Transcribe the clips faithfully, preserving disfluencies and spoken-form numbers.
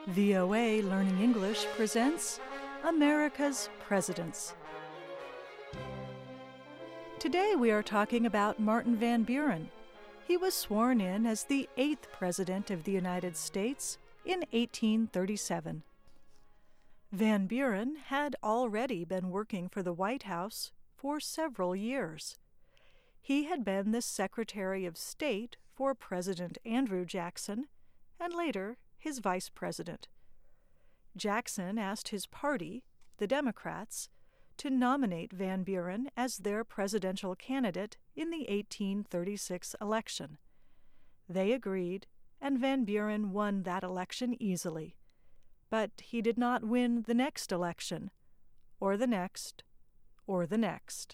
V O A Learning English presents America's Presidents. Today we are talking about Martin Van Buren. He was sworn in as the eighth President of the United States in eighteen thirty-seven. Van Buren had already been working for the White House for several years. He had been the Secretary of State for President Andrew Jackson and later his vice president. Jackson asked his party, the Democrats, to nominate Van Buren as their presidential candidate in the eighteen thirty-six election. They agreed, and Van Buren won that election easily. But he did not win the next election, or the next, or the next.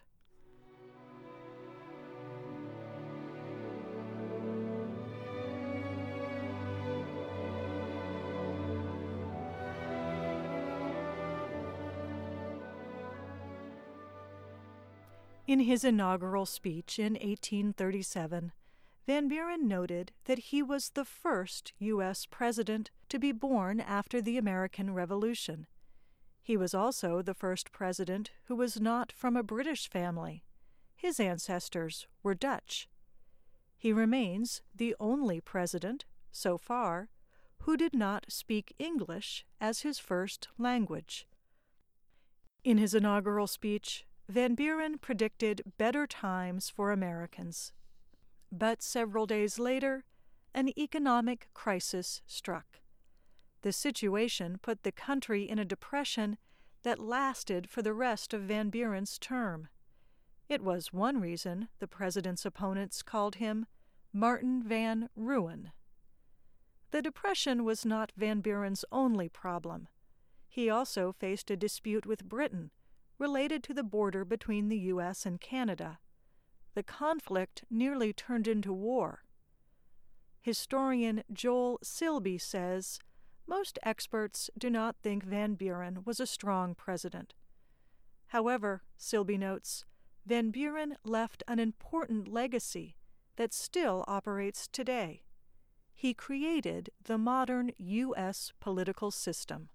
In his inaugural speech in eighteen thirty-seven, Van Buren noted that he was the first U S president to be born after the American Revolution. He was also the first president who was not from a British family. His ancestors were Dutch. He remains the only president, so far, who did not speak English as his first language. In his inaugural speech, Van Buren predicted better times for Americans. But several days later, an economic crisis struck. The situation put the country in a depression that lasted for the rest of Van Buren's term. It was one reason the president's opponents called him Martin Van Ruin. The depression was not Van Buren's only problem. He also faced a dispute with Britain related to the border between the U S and Canada. The conflict nearly turned into war. Historian Joel Silby says, most experts do not think Van Buren was a strong president. However, Silby notes, Van Buren left an important legacy that still operates today. He created the modern U S political system.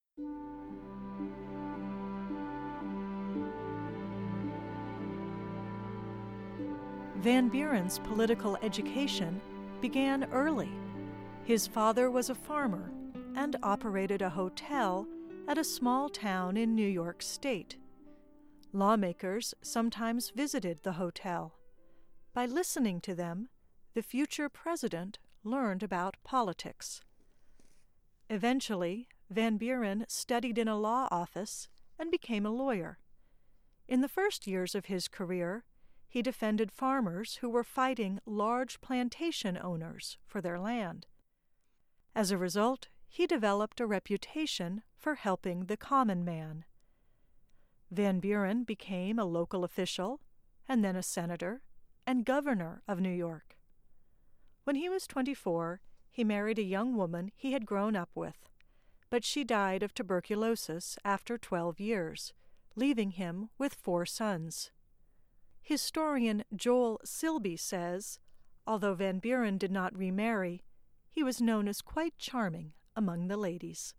Van Buren's political education began early. His father was a farmer and operated a hotel at a small town in New York State. Lawmakers sometimes visited the hotel. By listening to them, the future president learned about politics. Eventually, Van Buren studied in a law office and became a lawyer. In the first years of his career, he defended farmers who were fighting large plantation owners for their land. As a result, he developed a reputation for helping the common man. Van Buren became a local official, and then a senator, and governor of New York. When he was twenty-four, he married a young woman he had grown up with, but she died of tuberculosis after twelve years, leaving him with four sons. Historian Joel Silby says, although Van Buren did not remarry, he was known as quite charming among the ladies.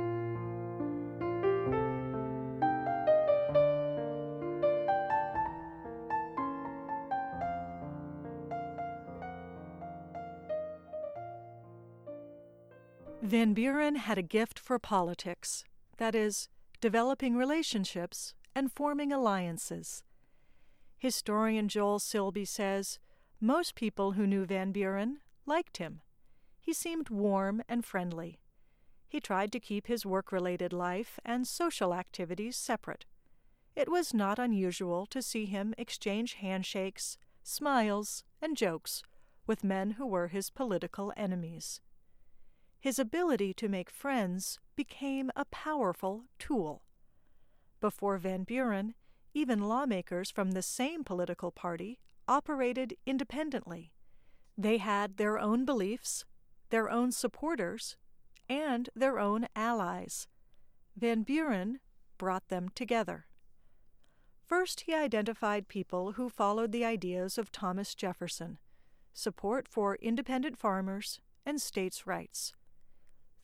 Van Buren had a gift for politics, that is, developing relationships and forming alliances. Historian Joel Silby says, most people who knew Van Buren liked him. He seemed warm and friendly. He tried to keep his work-related life and social activities separate. It was not unusual to see him exchange handshakes, smiles, and jokes with men who were his political enemies. His ability to make friends became a powerful tool. Before Van Buren, even lawmakers from the same political party operated independently. They had their own beliefs, their own supporters, and their own allies. Van Buren brought them together. First, he identified people who followed the ideas of Thomas Jefferson, support for independent farmers and states' rights.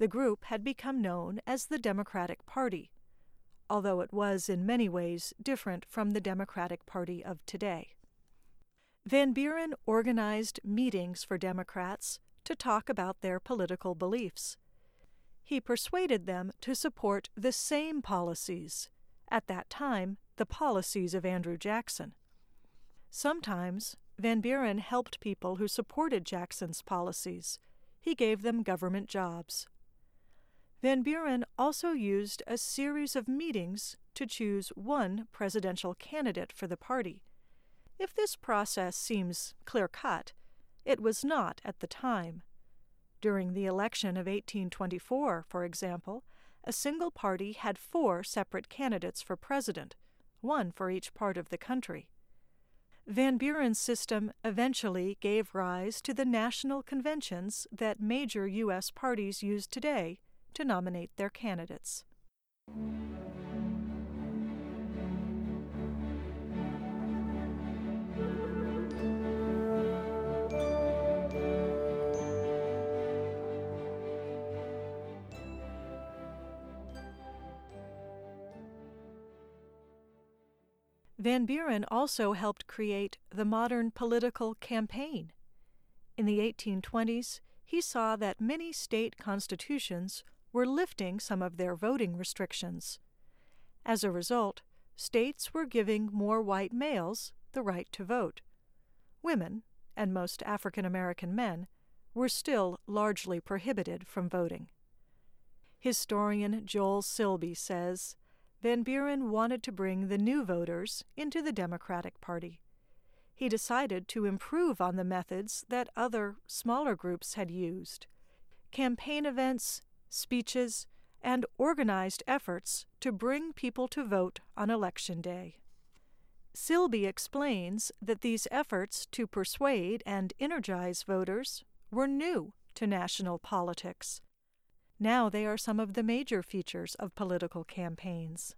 The group had become known as the Democratic Party, although it was in many ways different from the Democratic Party of today. Van Buren organized meetings for Democrats to talk about their political beliefs. He persuaded them to support the same policies, at that time the policies of Andrew Jackson. Sometimes Van Buren helped people who supported Jackson's policies. He gave them government jobs. Van Buren also used a series of meetings to choose one presidential candidate for the party. If this process seems clear-cut, it was not at the time. During the election of eighteen twenty-four, for example, a single party had four separate candidates for president, one for each part of the country. Van Buren's system eventually gave rise to the national conventions that major U S parties use today to nominate their candidates. Van Buren also helped create the modern political campaign. In the eighteen twenties, he saw that many state constitutions were lifting some of their voting restrictions. As a result, states were giving more white males the right to vote. Women, and most African American men, were still largely prohibited from voting. Historian Joel Silby says, Van Buren wanted to bring the new voters into the Democratic Party. He decided to improve on the methods that other, smaller groups had used: campaign events, speeches, and organized efforts to bring people to vote on Election Day. Silby explains that these efforts to persuade and energize voters were new to national politics. Now they are some of the major features of political campaigns.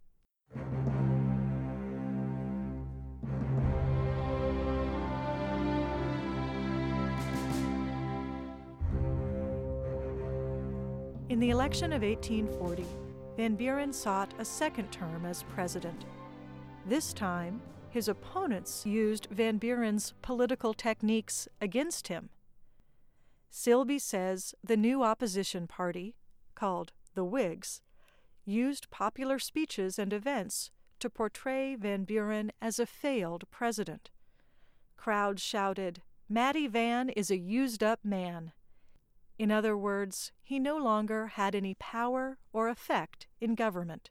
In the election of eighteen forty, Van Buren sought a second term as president. This time, his opponents used Van Buren's political techniques against him. Silby says the new opposition party, called the Whigs, used popular speeches and events to portray Van Buren as a failed president. Crowds shouted, "Matty Van is a used-up man." In other words, he no longer had any power or effect in government.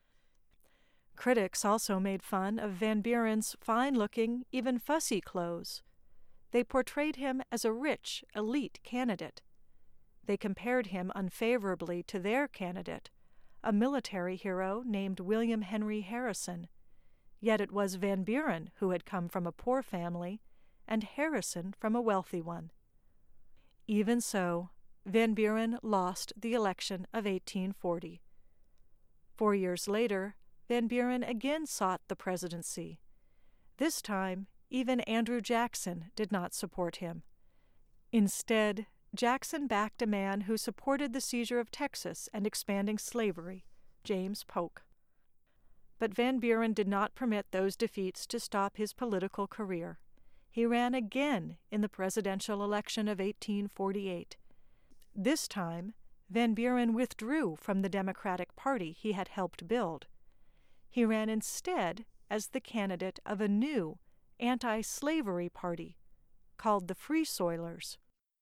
Critics also made fun of Van Buren's fine-looking, even fussy clothes. They portrayed him as a rich, elite candidate. They compared him unfavorably to their candidate, a military hero named William Henry Harrison. Yet it was Van Buren who had come from a poor family, and Harrison from a wealthy one. Even so, Van Buren lost the election of eighteen forty. Four years later, Van Buren again sought the presidency. This time, even Andrew Jackson did not support him. Instead, Jackson backed a man who supported the seizure of Texas and expanding slavery, James Polk. But Van Buren did not permit those defeats to stop his political career. He ran again in the presidential election of eighteen forty-eight. This time, Van Buren withdrew from the Democratic Party he had helped build. He ran instead as the candidate of a new anti-slavery party called the Free Soilers.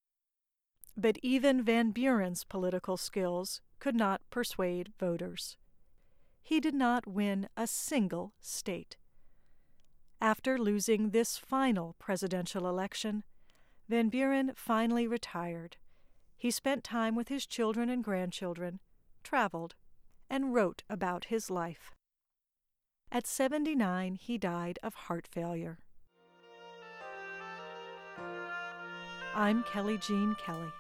But even Van Buren's political skills could not persuade voters. He did not win a single state. After losing this final presidential election, Van Buren finally retired. He spent time with his children and grandchildren, traveled, and wrote about his life. At seventy-nine, he died of heart failure. I'm Kelly Jean Kelly.